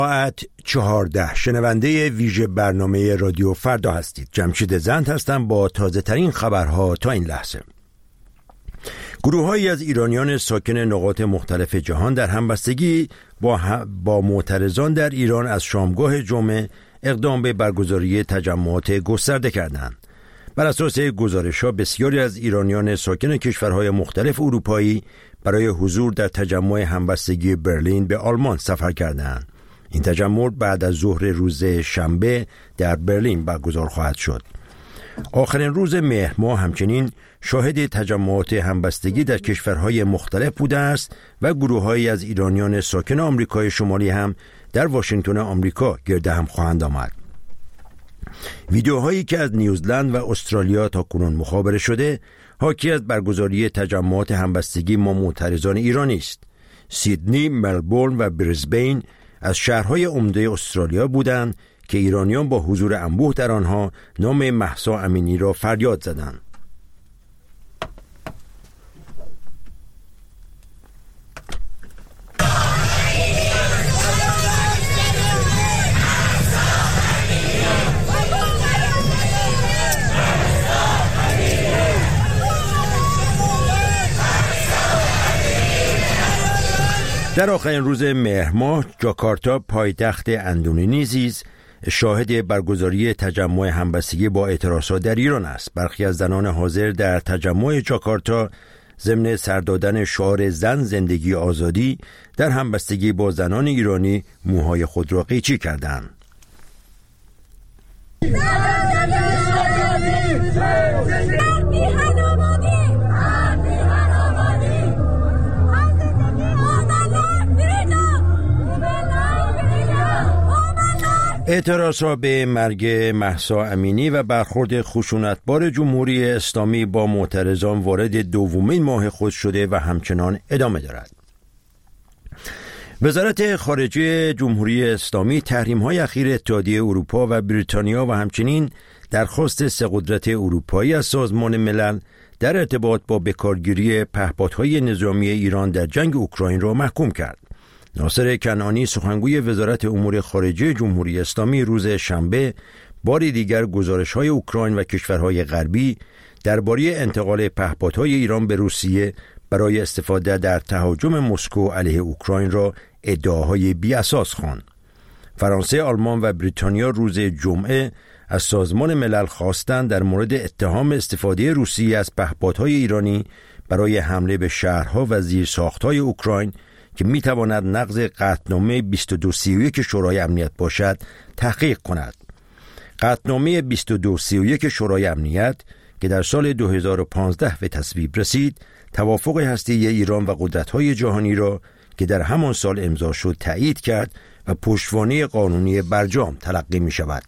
ساعت 14 شنونده ویژه برنامه رادیو فردا هستید. جمشید زند هستم با تازه ترین خبرها تا این لحظه. گروه‌هایی از ایرانیان ساکن نقاط مختلف جهان در همبستگی با معترضان در ایران از شامگاه جمعه اقدام به برگزاری تجمعات گسترده کردند. بر اساس گزارش‌ها بسیاری از ایرانیان ساکن کشورهای مختلف اروپایی برای حضور در تجمع همبستگی برلین به آلمان سفر کردند. این تجمع بعد از ظهر روز شنبه در برلین برگزار خواهد شد. آخرین روز مهر ماه همچنین شاهد تجمعات همبستگی در کشورهای مختلف بوده است و گروه‌هایی از ایرانیان ساکن آمریکای شمالی هم در واشنگتن آمریکا گرد هم خواهند آمد. ویدیوهایی که از نیوزلند و استرالیا تا کنون مخابره شده حاکی از برگزاری تجمعات همبستگی با معترضان ایرانی است. سیدنی، ملبورن و بریزبین از شهرهای عمده استرالیا بودند که ایرانیان با حضور انبوه در آنها نام مهسا امینی را فریاد زدند. در آخرین روز مهر ماه جاکارتا پایتخت اندونزی شاهد برگزاری تجمع همبستگی با اعتراضات در ایران است. برخی از زنان حاضر در تجمع جاکارتا ضمن سر دادن شعار زن زندگی آزادی در همبستگی با زنان ایرانی موهای خود را قیچی کردند. اعتراض به مرگ مهسا امینی و برخورد خشونتبار جمهوری اسلامی با معترضان وارد دومین ماه خود شده و همچنان ادامه دارد. وزارت خارجه جمهوری اسلامی تحریم‌های اخیر اتحادیه اروپا و بریتانیا و همچنین درخواست سه قدرت اروپایی از سازمان ملل در ارتباط با بکارگیری پهپادهای نظامی ایران در جنگ اوکراین را محکوم کرد. ناصر کنعانی سخنگوی وزارت امور خارجه جمهوری اسلامی روز شنبه باری دیگر گزارش‌های اوکراین و کشورهای غربی درباره انتقال پهپادهای ایران به روسیه برای استفاده در تهاجم مسکو علیه اوکراین را ادعاهای بی‌اساس خواند. فرانسه، آلمان و بریتانیا روز جمعه از سازمان ملل خواستند در مورد اتهام استفاده روسیه از پهپادهای ایرانی برای حمله به شهرها و زیرساخت‌های اوکراین که میتواند نقض قطعنامه 2231 شورای امنیت باشد تحقیق کند. قطعنامه 2231 شورای امنیت که در سال 2015 به تصویب رسید، توافق هسته‌ای ایران و قدرت‌های جهانی را که در همان سال امضا شد تایید کرد و پشتوانه قانونی برجام تلقی می‌شود.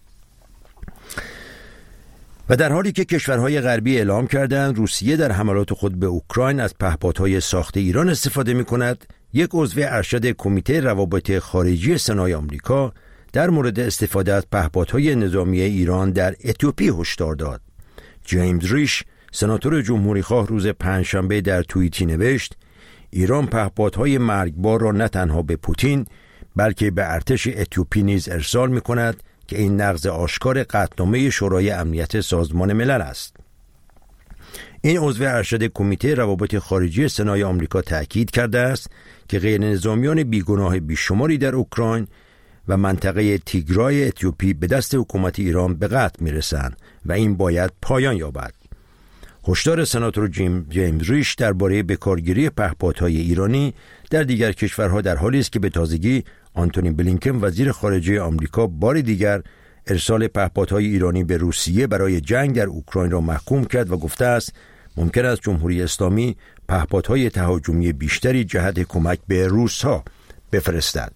و در حالی که کشورهای غربی اعلام کردند روسیه در حملات خود به اوکراین از پهپادهای ساخته ایران استفاده می‌کند، یک عضو ارشد کمیته روابط خارجی سنای آمریکا در مورد استفاده از پهپادهای نظامی ایران در اتیوپی هشدار داد. جیمز ریش، سناتور جمهوری‌خواه، روز پنجشنبه در توییتی نوشت: ایران پهپادهای مرگبار را نه تنها به پوتین بلکه به ارتش اتیوپی نیز ارسال می‌کند که این نقض آشکار قطعنامه شورای امنیت سازمان ملل است. این عضو ارشد کمیته روابط خارجی سنای آمریکا تأکید کرده است که غیرنظامیان بیگناه بیشماری در اوکراین و منطقه تیگرای اتیوپی به دست حکومت ایران به قتل میرسند و این باید پایان یابد. هشدار سناتور جیمز ریش درباره بکارگیری پهپادهای ایرانی در دیگر کشورها در حالی است که به تازگی آنتونی بلینکن وزیر خارجه آمریکا بار دیگر ارسال پهپادهای ایرانی به روسیه برای جنگ در اوکراین را محکوم کرد و گفته است ممکن است جمهوری اسلامی پهپادهای تهاجمی بیشتری جهت کمک به روس‌ها بفرستد.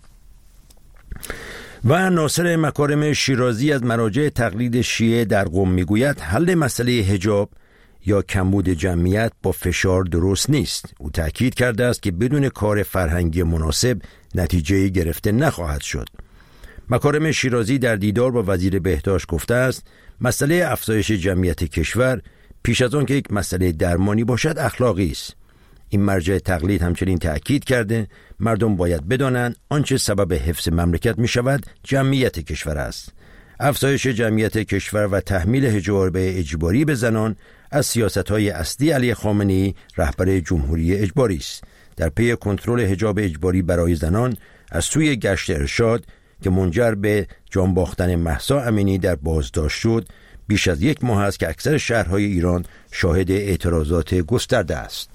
و ناصر مکارم شیرازی از مراجع تقلید شیعه در قم میگوید حل مسئله حجاب یا کمبود جمعیت با فشار درست نیست. او تأکید کرده است که بدون کار فرهنگی مناسب نتیجه گرفته نخواهد شد. مکارم شیرازی در دیدار با وزیر بهداشت گفته است مسئله افزایش جمعیت کشور پیش از آن که یک مسئله درمانی باشد اخلاقی است. این مرجع تقلید همچنین تأکید کرده مردم باید بدانند آنچه سبب حفظ مملکت می شود جمعیت کشور است. افزایش جمعیت کشور و تحمیل حجاب اجباری به زنان از سیاست‌های اصلی علی خامنه‌ای رهبر جمهوری اجباری است. در پی کنترل حجاب اجباری برای زنان از سوی گشت ارشاد که منجر به جان باختن مهسا امینی در بازداشت شد، بیش از 1 ماه است که اکثر شهرهای ایران شاهد اعتراضات گسترده است.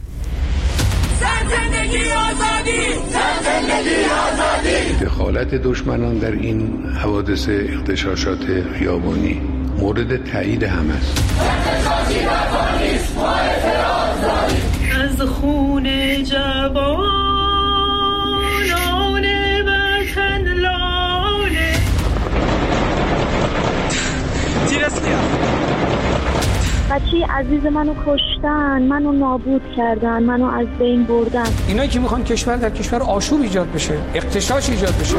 دخالت دشمنان در این حوادث اغتشاشات خیابانی مورد تایید همه است. از خون جوانان وطن لاله بچه عزیز منو کشتن، منو نابود کردن، منو از بین بردن. اینایی که میخوان کشور در کشور آشوب ایجاد بشه، اغتشاش ایجاد بشه.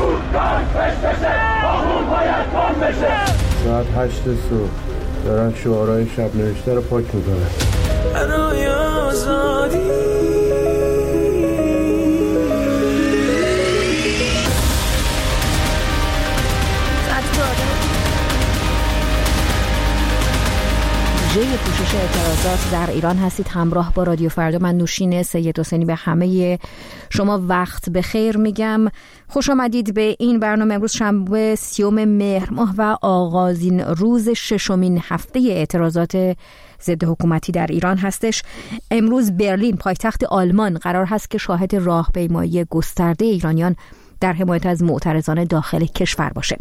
ساعت 8 صبح دارن شعارهای شب نوشته رو پاک میکنن. برای آزادی ویژه پوشش اعتراضات در ایران هستید. همراه با رادیو فردا، من نوشین سید حسینی به همه شما وقت بخیر میگم. خوش آمدید به این برنامه. امروز شنبه 30 مهر ماه و آغازین روز 6مین هفته اعتراضات ضد حکومتی در ایران هستش. امروز برلین پایتخت آلمان قرار هست که شاهد راهپیمایی گسترده ایرانیان در حمایت از معترضان داخل کشور باشه.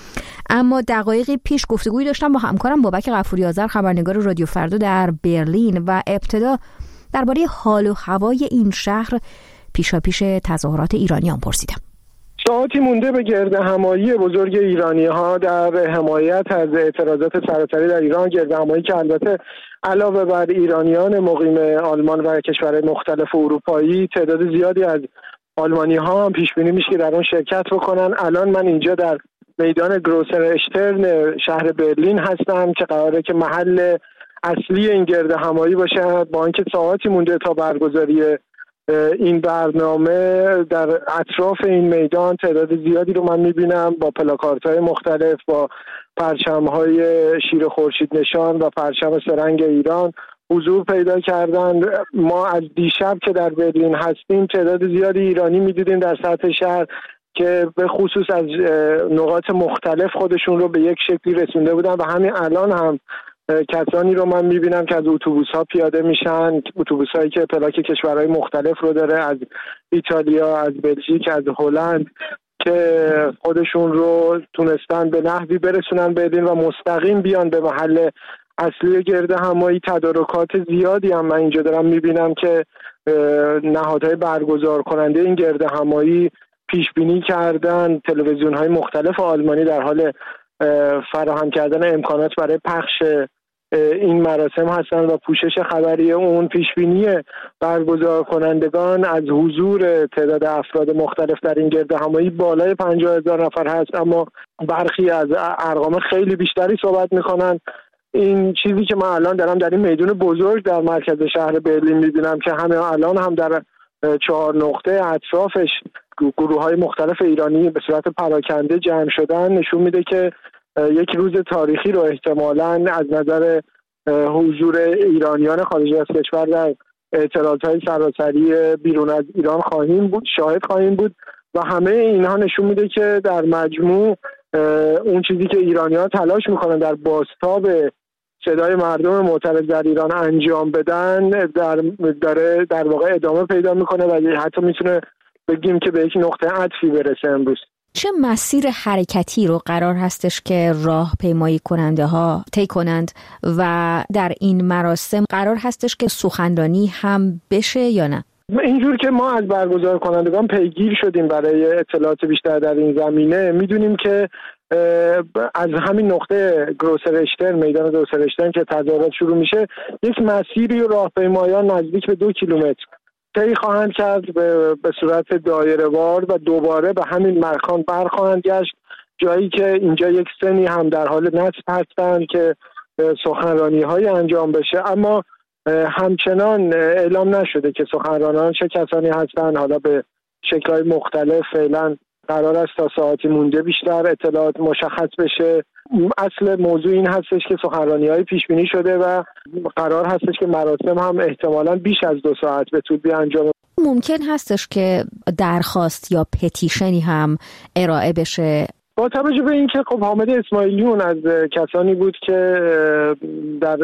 اما دقایقی پیش گفتگویی داشتم با همکارم بابک غفوری آذر، خبرنگار رادیو فردا در برلین، و ابتدا درباره حال و هوای این شهر پیشاپیش تظاهرات ایرانیان پرسیدم. ساعتی مونده به گردهمایی بزرگ ایرانی‌ها در حمایت از اعتراضات سراسری در ایران، گردهمایی که البته علاوه بر ایرانیان مقیم آلمان و کشورهای مختلف اروپایی، تعداد زیادی از آلمانی‌ها هم پیش بینی میشه که در آن شرکت بکنن. الان من اینجا در میدان گروسر اشترن شهر برلین هستم که قراره که محل اصلی این گردهمایی باشه. با اینکه ساعتی مونده تا برگزاری این برنامه، در اطراف این میدان تعداد زیادی رو من میبینم با پلاکاردهای مختلف، با پرچم‌های شیر خورشید نشان و پرچم سه‌رنگ ایران حضور پیدا کردن. ما از دیشب که در برلین هستیم تعداد زیادی ایرانی میدیدیم در سطح شهر که به خصوص از نقاط مختلف خودشون رو به یک شکلی رسونده بودن و همین الان هم کسانی رو من میبینم که از اتوبوس‌ها پیاده میشن، اتوبوس‌هایی که پلاک کشورهای مختلف رو داره، از ایتالیا، از بلژیک، از هلند، که خودشون رو تونستن به نحوی برسونن برلین و مستقیم بیان به محل اصلی گردهمایی. تدارکات زیادی هم من اینجا دارم میبینم که نهادهای برگزار کننده این گردهمایی پیش بینی کردن. تلویزیون‌های مختلف آلمانی در حال فراهم کردن امکانات برای پخش این مراسم هستن و پوشش خبری اون. پیش بینی برگزار کنندگان از حضور تعداد افراد مختلف در این گردهمایی بالای 50,000 نفر هست، اما برخی از ارقام خیلی بیشتری صحبت میکنن. این چیزی که من الان دارم در این میدان بزرگ در مرکز شهر برلین میبینم که همه الان هم در 4 نقطه اطرافش گروه‌های مختلف ایرانی به صورت پراکنده جمع شدن، نشون میده که یک روز تاریخی رو احتمالاً از نظر حضور ایرانیان خارج از کشور در اعتراضات سراسری بیرون از ایران شاهد خواهیم بود و همه اینها نشون میده که در مجموع اون چیزی که ایرانیان تلاش میکنن در بازتاب صدای مردم معترض در ایران انجام بدن داره در واقع ادامه پیدا میکنه و حتی میتونه بگیم که به یک نقطه عطفی برسه امروز. چه مسیر حرکتی رو قرار هستش که راهپیمایی کننده ها طی کنند و در این مراسم قرار هستش که سخنرانی هم بشه یا نه؟ اینجور که ما از برگزار کنندگان پیگیر شدیم برای اطلاعات بیشتر در این زمینه، میدونیم که از همین نقطه گروسر اشترن، میدان گروسر اشترن که تظاهرات شروع میشه، یک مسیری راهپیمایان نزدیک به 2 کیلومتر طی خواهند کرد به صورت دایره‌وار و دوباره به همین مکان برخواهند گشت، جایی که اینجا یک سنی هم در حال نصب هستند که سخنرانی‌های انجام بشه. اما همچنان اعلام نشده که سخنرانان چه کسانی هستند. حالا به شکل‌های مختلف فعلا قرار است تا ساعتی مونده بیشتر اطلاعات مشخص بشه. اصل موضوع این هستش که سخنرانی‌های پیش بینی شده و قرار هستش که مراسم هم احتمالاً بیش از 2 ساعت به طول انجام. ممکن هستش که درخواست یا پتیشنی هم ارائه بشه با توجه به اینکه خب حامد اسماعیلیون از کسانی بود که در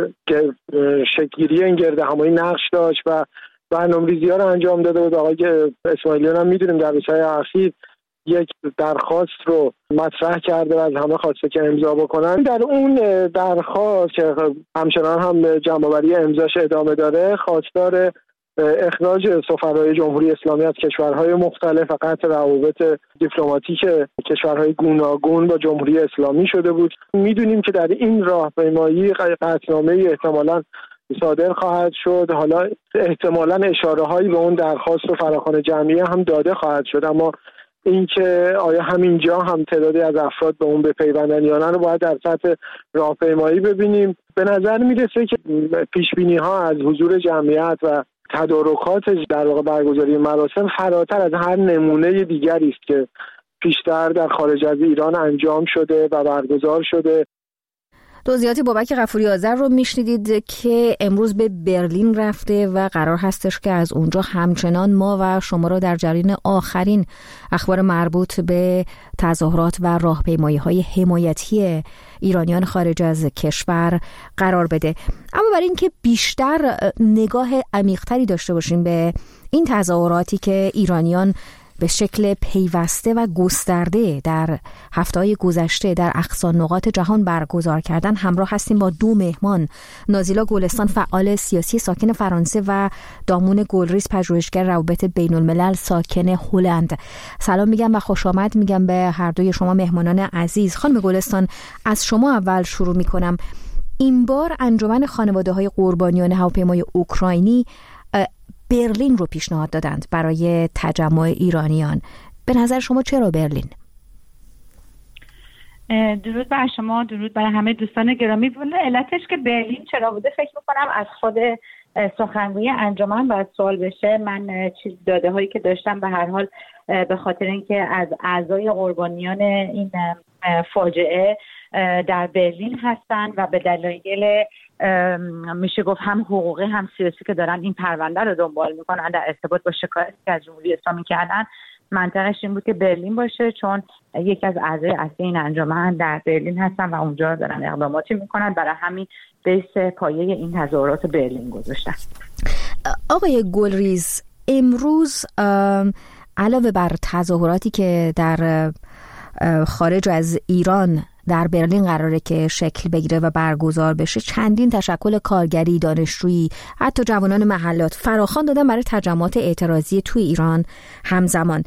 شکل‌گیری این گردهمایی نقش داشت و برنامه‌ریزی‌ها رو انجام داده بود. آقای اسماعیلیون هم می‌دونیم در روزهای اخیر یک درخواست رو مطرح کرده و از همه خواسته که امضا بکنن. در اون درخواست که همچنان هم جمع‌آوری امضاش ادامه داره، خواستار اخراج سفرای جمهوری اسلامی از کشورهای مختلف و قطع روابط دیپلماتیک کشورهای گوناگون با جمهوری اسلامی شده بود. میدونیم که در این راهپیمایی قطعنامه‌ای احتمالاً صادر خواهد شد. حالا احتمالاً اشاره‌هایی به اون درخواست و فراخوان جمعیه هم داده خواهد شد، اما اینکه آیا همینجا هم تعدادی از افراد به اون بپیوندن یا نه رو باید در سطح راهپیمایی ببینیم. به نظر میرسه که پیشبینی‌ها از حضور جمعیت و تدارکات در واقع برگزاری مراسم فراتر از هر نمونه دیگری است که پیشتر در خارج از ایران انجام شده و برگزار شده. توضیحات بابک غفوری آذر رو میشنیدید که امروز به برلین رفته و قرار هستش که از اونجا همچنان ما و شما رو در جریان آخرین اخبار مربوط به تظاهرات و راهپیمایی‌های حمایتی ایرانیان خارج از کشور قرار بده. اما برای اینکه بیشتر نگاه عمیق‌تری داشته باشیم به این تظاهراتی که ایرانیان به شکل پیوسته و گسترده در هفته‌های گذشته در اقصا نقاط جهان برگزار کردن، همراه هستیم با 2 مهمان. نازیلا گلستان، فعال سیاسی ساکن فرانسه، و دامون گلریز، پژوهشگر روابط بین الملل ساکن هلند. سلام میگم و خوش آمد میگم به هر دوی شما مهمانان عزیز. خانم گلستان، از شما اول شروع میکنم. این بار انجمن خانواده‌های قربانیان هواپیمای اوکراینی برلین رو پیشنهاد دادند برای تجمع ایرانیان. به نظر شما چرا برلین؟ درود بر شما، درود بر همه دوستان گرامی. علتش که برلین چرا بوده فکر میکنم از خود سخنگوی انجمن باید سوال بشه. من چیز داده هایی که داشتم به هر حال به خاطر اینکه از اعضای قربانیان این فاجعه در برلین هستن و به دلایل میشه گفت هم حقوقی هم سیاسی که دارن این پرونده رو دنبال میکنن در ارتباط با شکایتی که از جمهوری اسلامی کردن، منطقش این بود که برلین باشه، چون یکی از اعضای اصلی این انجمن در برلین هستن و اونجا دارن اقداماتی میکنن. برای همین بیس پایه این تظاهرات برلین گذاشتن. آقای گلریز، امروز علاوه بر تظاهراتی که در خارج از ایران در برلین قراره که شکل بگیره و برگزار بشه، چندین تشکل کارگری، دانشجویی، حتی جوانان محلات فراخوان دادن برای تجمعات اعتراضی توی ایران همزمان.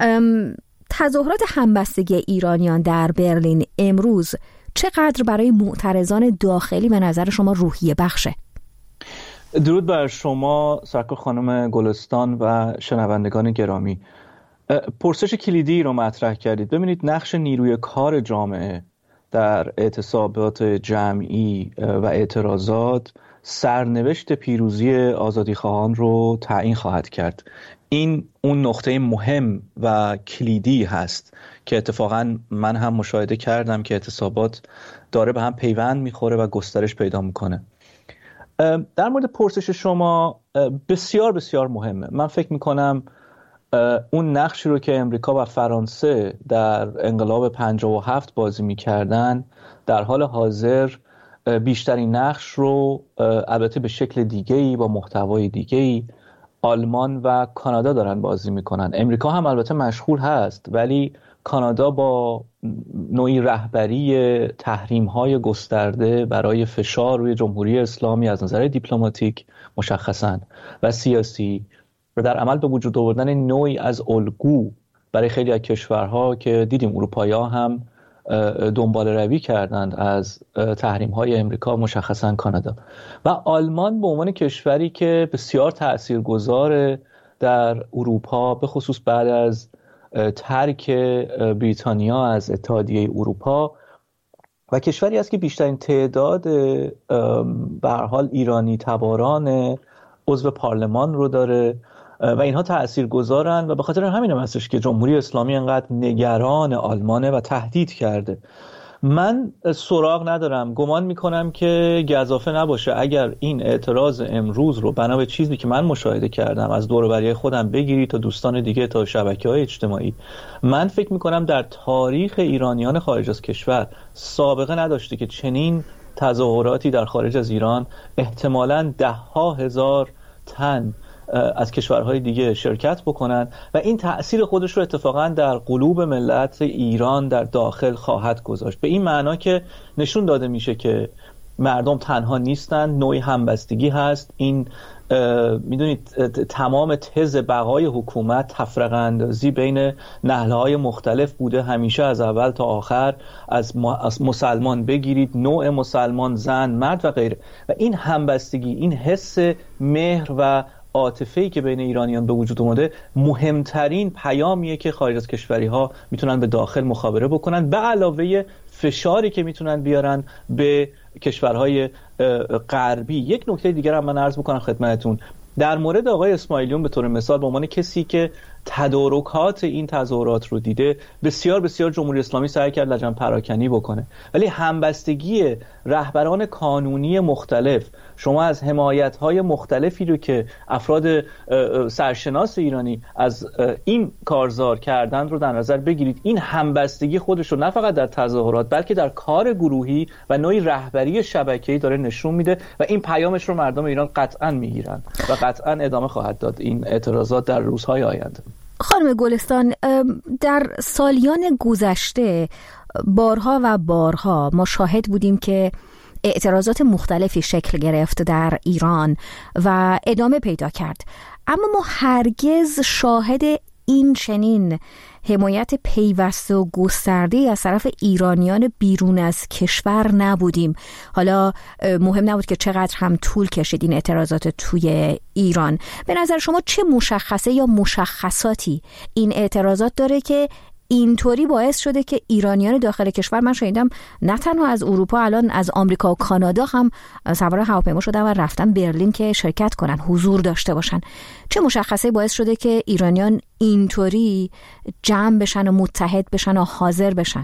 تظاهرات همبستگی ایرانیان در برلین امروز چقدر برای معترضان داخلی به نظر شما روحیه بخشه؟ درود بر شما سرکار خانم گلستان و شنوندگان گرامی. پرسش کلیدی رو مطرح کردید. ببینید، نقش نیروی کار جامعه در اعتصابات جمعی و اعتراضات سرنوشت پیروزی آزادیخواهان رو تعیین خواهد کرد. این اون نقطه مهم و کلیدی هست که اتفاقا من هم مشاهده کردم که اعتصابات داره به هم پیوند میخوره و گسترش پیدا میکنه. در مورد پرسش شما بسیار بسیار مهمه. من فکر میکنم اون نقشی رو که امریکا و فرانسه در انقلاب 57 بازی میکردن در حال حاضر بیشترین نقش رو البته به شکل دیگه‌ای با محتوای دیگه‌ای آلمان و کانادا دارن بازی میکنن. امریکا هم البته مشغول هست، ولی کانادا با نوعی رهبری تحریم‌های گسترده برای فشار روی جمهوری اسلامی از نظر دیپلماتیک مشخصاً و سیاسی و در عمل به وجود آوردن نوعی از الگو برای خیلی از کشورها که دیدیم اروپایی‌ها هم دنبال روی کردند از تحریم‌های امریکا، مشخصاً کانادا و آلمان به عنوان کشوری که بسیار تأثیرگذار در اروپا، به خصوص بعد از ترک بریتانیا از اتحادیه اروپا، و کشوری است که بیشترین تعداد به هر حال ایرانی تباران عضو پارلمان رو داره و اینها تاثیرگذارن و به خاطر همین هستش که جمهوری اسلامی انقدر نگران آلمانه و تهدید کرده. من سراغ ندارم، گمان میکنم که گزافه نباشه اگر این اعتراض امروز رو بنا به چیزی که من مشاهده کردم از دور و بری خودم بگیری تا دوستان دیگه تا شبکه‌های اجتماعی، من فکر میکنم در تاریخ ایرانیان خارج از کشور سابقه نداشته که چنین تظاهراتی در خارج از ایران احتمالاً 10,000 تن از کشورهای دیگه شرکت بکنن و این تأثیر خودش رو اتفاقا در قلوب ملت ایران در داخل خواهد گذاشت، به این معنا که نشون داده میشه که مردم تنها نیستن، نوعی همبستگی هست. این میدونید تمام تز بقای حکومت تفرقه اندازی بین نهلهای مختلف بوده همیشه، از اول تا آخر، از مسلمان بگیرید، نوع مسلمان، زن، مرد و غیره، و این همبستگی، این حس مهر و عاطفه‌ای که بین ایرانیان به وجود اومده مهمترین پیامیه که خارج از کشوری ها میتونن به داخل مخابره بکنن، به علاوه فشاری که میتونن بیارن به کشورهای غربی. یک نکته دیگر هم من عرض بکنم خدمتتون در مورد آقای اسماعیلیون به طور مثال، به عنوان کسی که تدارکات این تظاهرات رو دیده، بسیار بسیار جمهوری اسلامی سعی کرد لجن پراکنی بکنه، ولی همبستگی رهبران قانونی مختلف، شما از حمایت‌های مختلفی رو که افراد سرشناس ایرانی از این کارزار کردن رو در نظر بگیرید، این همبستگی خودش رو نه فقط در تظاهرات بلکه در کار گروهی و نوعی رهبری شبکه‌ای داره نشون میده و این پیامش رو مردم ایران قطعاً میگیرن و قطعاً ادامه خواهد داد این اعتراضات در روزهای آینده. خانم گلستان، در سالیان گذشته بارها و بارها ما شاهد بودیم که اعتراضات مختلفی شکل گرفت در ایران و ادامه پیدا کرد، اما ما هرگز شاهد این چنین حمایت پیوسته و گسترده از طرف ایرانیان بیرون از کشور نبودیم. حالا مهم نبود که چقدر هم طول کشید این اعتراضات توی ایران. به نظر شما چه مشخصه یا مشخصاتی این اعتراضات داره که اینطوری باعث شده که ایرانیان داخل کشور، من شنیدم نه تنها از اروپا، الان از آمریکا و کانادا هم سوار هواپیما شدن و رفتن برلین که شرکت کنن، حضور داشته باشن. چه مشخصه باعث شده که ایرانیان اینطوری جمع بشن و متحد بشن و حاضر بشن؟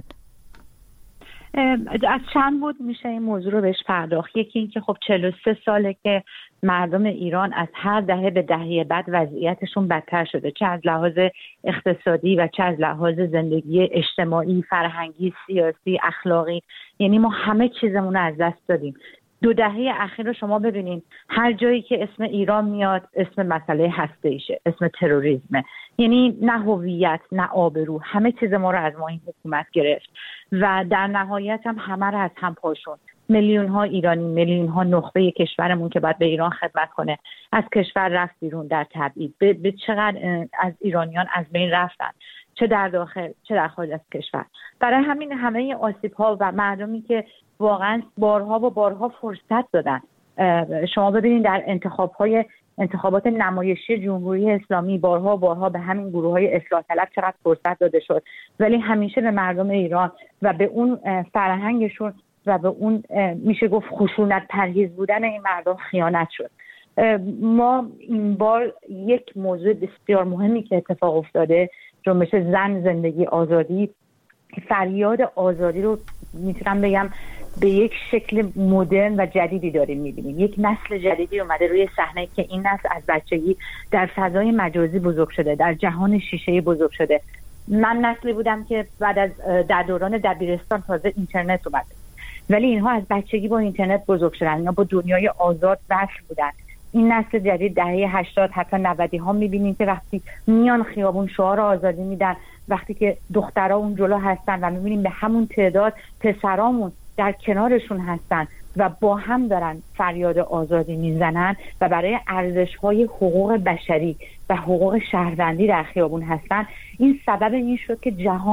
از چند بود میشه این موضوع رو بهش پرداخت. یکی این که خب 43 ساله که مردم ایران از هر دهه به دهه بعد وضعیتشون بدتر شده، چه از لحاظ اقتصادی و چه از لحاظ زندگی اجتماعی، فرهنگی، سیاسی، اخلاقی. یعنی ما همه چیزمون رو از دست دادیم. 2 دهه اخیر رو شما ببینید، هر جایی که اسم ایران میاد اسم مسئله هسته‌ایشه، اسم تروریسمه. یعنی نه هویت نه آبرو، همه چیز ما رو از ما این حکومت گرفت و در نهایت هم همه رو از هم پاشوند. میلیون ها ایرانی، میلیون ها نخبه کشورمون که باید به ایران خدمت کنه از کشور رفت بیرون در تبعید. به چقدر از ایرانیان از بین رفتن، چه در داخل چه در خارج از کشور. برای همین همه آسیب ها و مردمی که واقعا بارها و بارها فرصت دادن. شما ببینید در انتخابات نمایشی جمهوری اسلامی بارها به همین گروه های اصلاح طلب چقدر فرصت داده شد، ولی همیشه به مردم ایران و به اون فرهنگشون و به اون میشه گفت خشونت پرهیز بودن این مردم خیانت شد. ما این بار یک موضوع بسیار مهمی که اتفاق افتاده، جنبش زن، زندگی، آزادی، فریاد آزادی رو میتونم بگم به یک شکل مدرن و جدیدی داریم میبینیم. یک نسل جدیدی اومده روی صحنه که این نسل از بچگی در فضای مجازی بزرگ شده، در جهان شیشه‌ای بزرگ شده. من نسلی بودم که بعد از در دوران دبیرستان تازه اینترنت اومد، ولی اینها از بچگی با اینترنت بزرگ شدن، اینا با دنیای آزاد وصل بودن. این نسل جدید دهه 80 حتی 90 ها میبینیم که وقتی میان خیابون شعار آزادی میدن، وقتی که دخترها اون جلو هستن و میبینیم به همون تعداد پسرامون در کنارشون هستن و با هم دارن فریاد آزادی میزنن و برای ارزش‌های حقوق بشری و حقوق شهروندی در خیابون هستن. این سبب این شد که جهان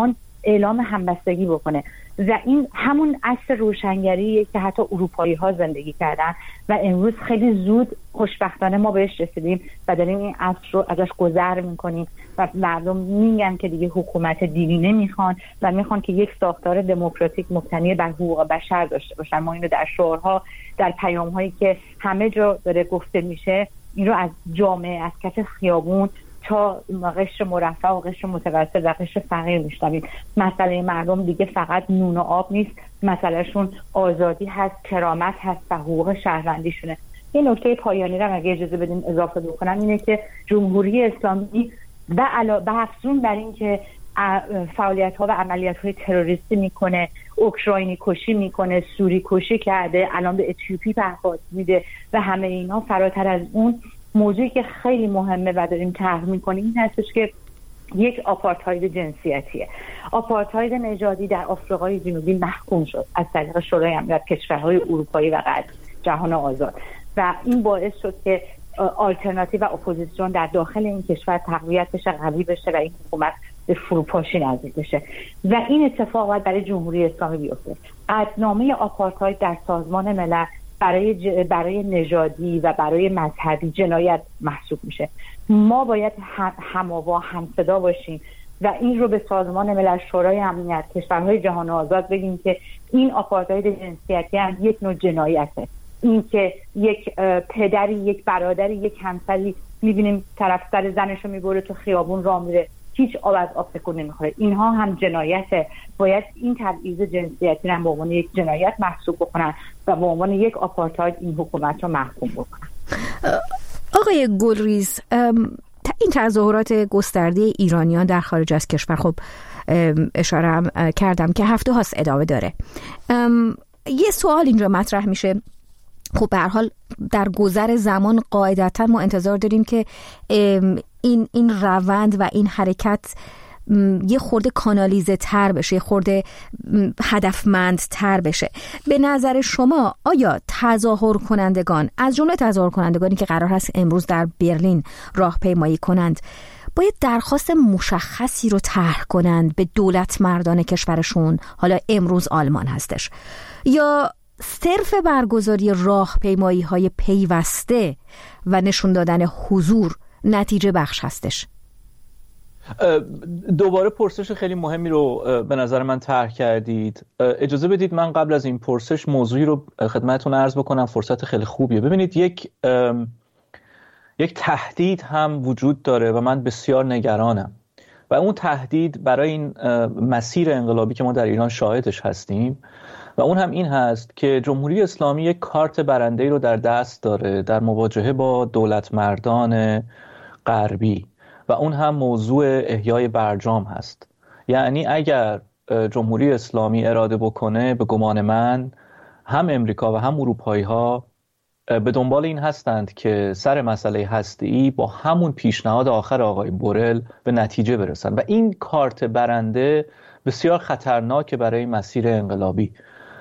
اعلام همبستگی بکنه و این همون عصر روشنگریه که حتی اروپایی ها زندگی کردن و امروز خیلی زود خوشبختانه ما بهش رسیدیم و داریم این عصر رو ازش گذر میکنیم و مردم میگن که دیگه حکومت دینی نمیخوان و میخوان که یک ساختار دموکراتیک مبتنی بر حقوق بشر داشته باشن. ما اینو در شعارها، در پیام‌هایی که همه جا داره گفته میشه، این رو از جامعه، از کف خیابون تا قشر مرفه و قشر متوسط و قشر فقیر میشنویم. مسئله مردم دیگه فقط نون و آب نیست، مسئلهشون آزادی هست، کرامت هست و حقوق شهروندیشونه. این نکته پایانی رو اگه اجازه بدین اضافه بکنم اینه که جمهوری اسلامی به افزون بر این که فعالیت‌ها و عملیات‌های تروریستی میکنه، اوکراینی کشی میکنه، سوری کشی کرده، الان به اتیوپی پهپاد میده و همه اینا، فراتر از اون موضوعی که خیلی مهمه و داریم طرح میکنیم این هستش که یک آپارتاید جنسیتیه. آپارتاید نژادی در آفریقای جنوبی محکوم شد از طریق شورای امنیت کشورهای اروپایی و غربی، جهان آزاد، و این باعث شد که آلترناتیو و اپوزیسیون در داخل این کشور تقویت بشه، قوی بشه و این حکومت به فروپاشی نزدیک بشه و این اتفاق باید برای جمهوری اسلامی بیفته. قطعنامه آپارتاید در سازمان ملل برای نژادی و برای مذهبی جنایت محسوب میشه. ما باید هم‌آوا، هم‌صدا باشیم و این رو به سازمان ملل، شورای امنیت کشورهای جهان آزاد بگیم که این آپارتاید جنسیتی هم یک نوع جنایته. این که یک پدری، یک برادری، یک همسری میبینیم طرف سر زنشو میبره تو خیابون راه میره، هیچ آب از آب تکون نمیخوره، اینها هم جنایته. باید این تبعیض جنسیتی رو به عنوان یک جنایت محسوب بکنن و به عنوان یک آپارتاید این حکومت رو محکوم بکنن. آقای گلریز، این تظاهرات گسترده ایرانیان در خارج از کشور، خب اشاره هم کردم که هفته هاست ادامه داره. یه سوال اینجا مطرح میشه، خب به هر حال در گذر زمان قاعدتا ما انتظار داریم که این روند و این حرکت یه خورده کانالیزه تر بشه، یه خورده هدفمند تر بشه. به نظر شما آیا تظاهر کنندگان، از جمله تظاهر کنندگانی که قرار هست امروز در برلین راهپیمایی کنند، باید درخواست مشخصی رو طرح کنند به دولت مردان کشورشون، حالا امروز آلمان هستش، یا صرف برگزاری راهپیمایی‌های پیوسته و نشون دادن حضور نتیجه بخش هستش؟ دوباره پرسش خیلی مهمی رو به نظر من طرح کردید. اجازه بدید من قبل از این پرسش موضوعی رو خدمتتون عرض بکنم، فرصت خیلی خوبیه. ببینید یک تهدید هم وجود داره و من بسیار نگرانم و اون تهدید برای این مسیر انقلابی که ما در ایران شاهدش هستیم و اون هم این هست که جمهوری اسلامی یک کارت برنده‌ای رو در دست داره در مواجهه با دولت مردان غربی و اون هم موضوع احیای برجام هست. یعنی اگر جمهوری اسلامی اراده بکنه، به گمان من هم امریکا و هم اروپایی ها به دنبال این هستند که سر مسئله هسته‌ای با همون پیشنهاد آخر آقای بورل به نتیجه برسن و این کارت برنده بسیار خطرناکه برای مسیر انقلابی.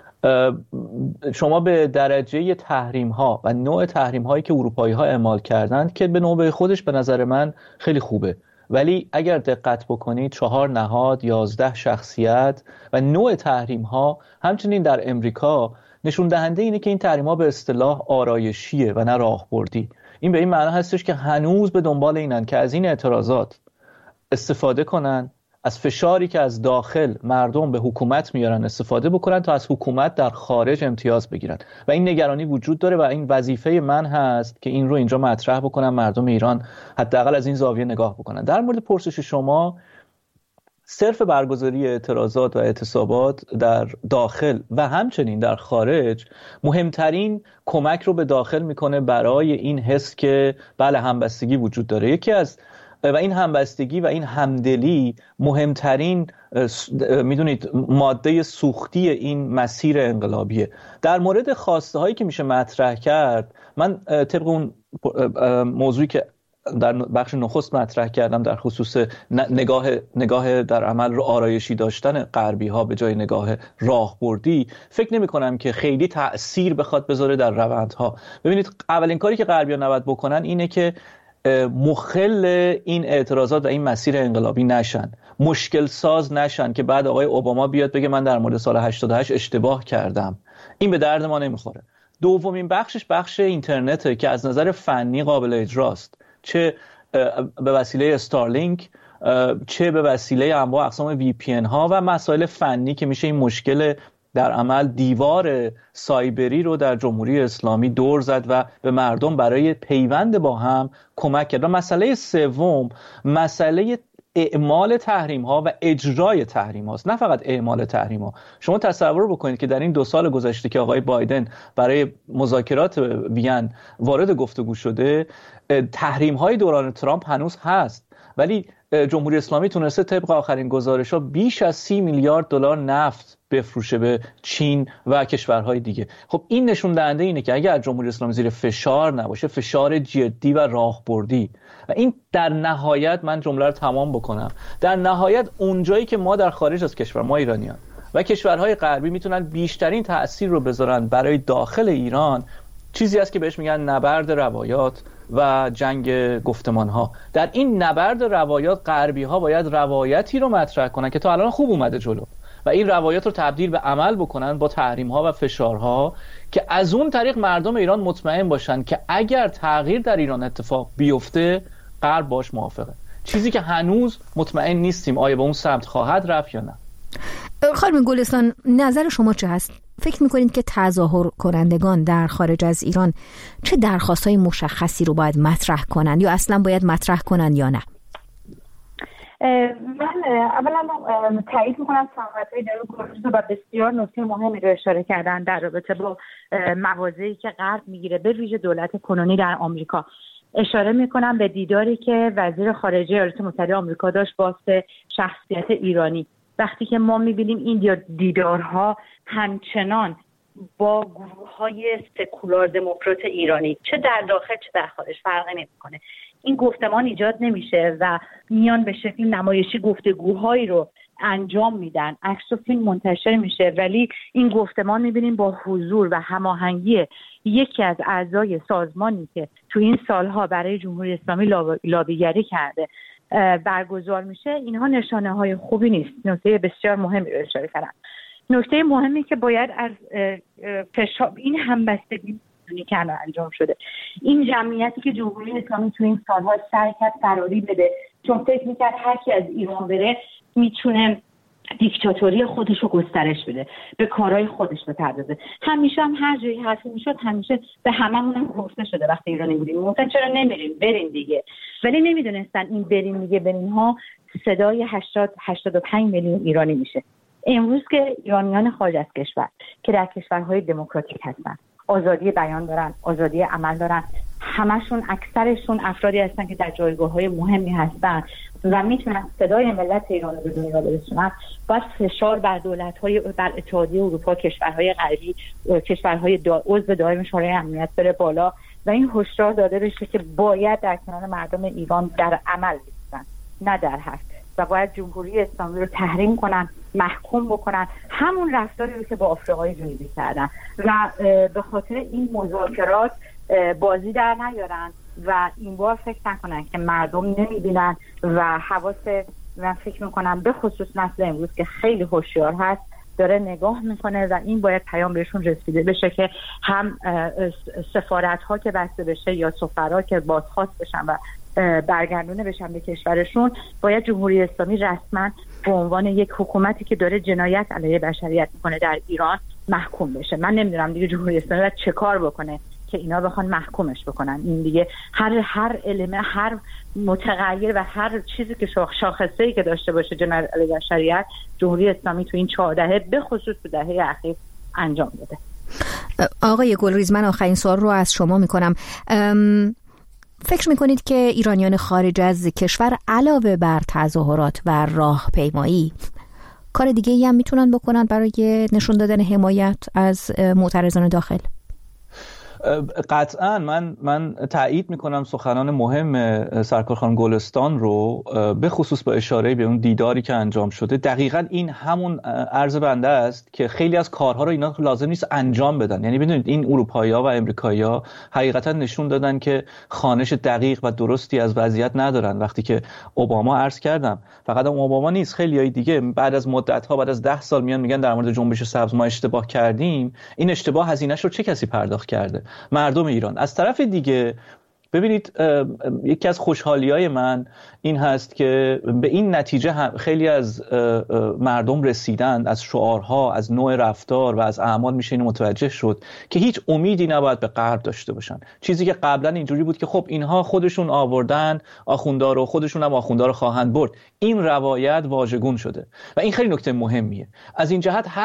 شما به درجه تحریم ها و نوع تحریم هایی که اروپایی ها اعمال کردند که به نوبه خودش به نظر من خیلی خوبه، ولی اگر دقت بکنید 4 نهاد، 11 شخصیت و نوع تحریم ها همچنین در امریکا نشون دهنده اینه که این تحریم ها به اصطلاح آرایشیه و نه راهبردی. این به این معنی هستش که هنوز به دنبال اینن که از این اعتراضات استفاده کنن، از فشاری که از داخل مردم به حکومت میارن استفاده بکنن تا از حکومت در خارج امتیاز بگیرن و این نگرانی وجود داره و این وظیفه من هست که این رو اینجا مطرح بکنم، مردم ایران حداقل از این زاویه نگاه بکنن. در مورد پرسش شما، صرف برگزاری اعتراضات و اعتصابات در داخل و همچنین در خارج مهمترین کمک رو به داخل میکنه برای این حس که بله همبستگی وجود داره. یکی از و این همبستگی و این همدلی مهمترین میدونید ماده سوختی این مسیر انقلابیه. در مورد خواسته هایی که میشه مطرح کرد، من طبق اون موضوعی که در بخش نخست مطرح کردم در خصوص نگاه در عمل رو آرایشی داشتن غربی ها به جای نگاه راهبردی، فکر نمی کنم که خیلی تأثیر بخواد بذاره در روندها. ببینید اولین کاری که غربی ها نباید بکنن اینه که مخل این اعتراضات و این مسیر انقلابی نشن، مشکل ساز نشن که بعد آقای اوباما بیاد بگه من در مورد سال 88 اشتباه کردم. این به درد ما نمیخوره. دومین بخشش بخش اینترنته که از نظر فنی قابل اجراست، چه به وسیله استارلینک، چه به وسیله انواع اقسام VPN ها و مسائل فنی که میشه این مشکل در عمل دیوار سایبری رو در جمهوری اسلامی دور زد و به مردم برای پیوند با هم کمک کرد. و مسئله سوم مسئله اعمال تحریم ها و اجرای تحریم هاست، نه فقط اعمال تحریم ها. شما تصور بکنید که در این 2 سال گذشته که آقای بایدن برای مذاکرات وین وارد گفتگو شده، تحریم های دوران ترامپ هنوز هست، ولی جمهوری اسلامی تونسته طبق آخرین گزارش‌ها بیش از 30 میلیارد دلار نفت بفروشه به چین و کشورهای دیگه. خب این نشون دهنده اینه که اگر جمهوری اسلامی زیر فشار نباشه، فشار جدی و راهبردی، و این در نهایت، من جمله رو تمام بکنم، در نهایت اونجایی که ما در خارج از کشور، ما ایرانیان و کشورهای غربی میتونن بیشترین تأثیر رو بذارن برای داخل ایران، چیزی است که بهش میگن نبرد روایات و جنگ گفتمان ها. در این نبرد روایات غربی ها باید روایتی رو مطرح کنن که تا الان خوب اومده جلو و این روایات رو تبدیل به عمل بکنن با تحریم ها و فشارها، که از اون طریق مردم ایران مطمئن باشن که اگر تغییر در ایران اتفاق بیفته غرب باش موافقه. چیزی که هنوز مطمئن نیستیم آیا به اون سمت خواهد رفت یا نه. خانم گلستان، نظر شما چه هست؟ فکر میکنید که تظاهر کنندگان در خارج از ایران چه درخواست‌های مشخصی رو باید مطرح کنن یا اصلا باید مطرح کنن یا نه؟ من اولا تایید میکنم صحبت‌های در گفتگو و بسیار نکته مهمی رو اشاره کردن در رابطه با مواضعی که غرب میگیره، به ویژه دولت کنونی در آمریکا. اشاره میکنم به دیداری که وزیر خارجه ایالات متحده آمریکا داشت با شخصیت ایرانی. وقتی که ما میبینیم این دیدارها همچنان با گروه‌های سکولار دموکرات ایرانی، چه در داخل چه در خارج، فرقی نمی‌کنه، این گفتمان ایجاد نمیشه و میان به شکل نمایشی گفتگوهایی رو انجام میدن، عکس و فیلم منتشر میشه، ولی این گفتمان میبینیم با حضور و هماهنگی یکی از اعضای سازمانی که تو این سالها برای جمهوری اسلامی لابیگری کرده برگزار میشه. اینها نشانه های خوبی نیست. نکته بسیار مهمی رو اشاره کردم. نکته مهمی که باید از فشار این همبستگی که انجام شده، این جمعیتی که جمهوری اسلامی تو این سالها سعی کرد فراری بده، چون فکر میکرد هر کی از ایران بره میتونه دیکتاتوری خودش رو گسترش بده، به کارهای خودش بپردازه. همیشه هم هر جایی حرفی میشد همیشه به هممون هم گفته شده وقتی ایرانی بودیم مثلا چرا نمیریم، بریم دیگه. ولی نمیدونستن این بریم دیگه بریم ها صدای 80-85 میلیون ایرانی میشه. امروز که ایرانیان خارج از کشور که در کشورهای دموکراتیک هستن، آزادی بیان دارن، آزادی عمل دارن، همشون اکثرشون افرادی هستن که در جایگاه‌های مهمی هستن و میتونن صدای ملت ایران رو به دنیا برسونن، باید فشار بر دولت‌های، بر اتحادیه اروپا، کشورهای غربی، کشورهای عضو دائم شورای امنیت بره بالا و این هشدار داده بشه که باید در کنار مردم ایران در عمل بایستن، نه در حرف، و باید جمهوری اسلامی رو تحریم کنن، محکوم بکنن، همون رفتاری رو که با آفریقای جنوبی کردن و به خاطر این مذاکرات بازی در نیارن و این بار فکر نکنن که مردم نمیبینن و من فکر میکنم به خصوص نسل امروز که خیلی هوشیار هست داره نگاه میکنه و این باید پیام بهشون رسیده بشه که هم سفارت ها که بسته بشه یا سفرا که بازخواست بشن و برگردونه بشن به کشورشون، باید جمهوری اسلامی رسما به عنوان یک حکومتی که داره جنایت علیه بشریت میکنه در ایران محکوم بشه. من نمیدونم دیگه جمهوری اسلامی باید چه کار بکنه که اینا بخوان محکومش بکنن. این دیگه هر علمه، هر متغیر و هر چیزی که شاخصه‌ای که داشته باشه جنایت علیه بشریت، جمهوری اسلامی تو این 4 دهه به خصوص تو دهه اخیر انجام داده. آقای گلریز، من آخرین سوال رو از شما میکنم. فکر میکنید که ایرانیان خارج از کشور علاوه بر تظاهرات و راهپیمایی کار دیگه ای هم میتونن بکنن برای نشون دادن حمایت از معترضان داخل؟ قطعا من تایید میکنم سخنان مهم سرکار خانم گلستان رو، به خصوص با اشاره به اون دیداری که انجام شده. دقیقاً این همون عرض بنده است که خیلی از کارها رو اینا لازم نیست انجام بدن. یعنی بدونید این اروپایی‌ها و امریکایی‌ها حقیقتاً نشون دادن که خوانش دقیق و درستی از وضعیت ندارن. وقتی که اوباما عرض کردم، فقط اوباما نیست، خیلیای دیگه بعد از مدت‌ها، بعد از 10 سال میان میگن در مورد جنبش سبز ما اشتباه کردیم. این اشتباه هزینه‌اش رو چه کسی پرداخت کرده؟ مردم ایران. از طرف دیگه ببینید، یکی از خوشحالی‌های من این هست که به این نتیجه خیلی از مردم رسیدند، از شعارها، از نوع رفتار و از اعمال میشه اینو متوجه شد که هیچ امیدی نباید به غرب داشته باشن. چیزی که قبلا اینجوری بود که خب اینها خودشون آوردن آخوندا رو، خودشون هم آخوندا رو خواهند برد، این روایت واژگون شده و این خیلی نکته مهمیه. از این جهت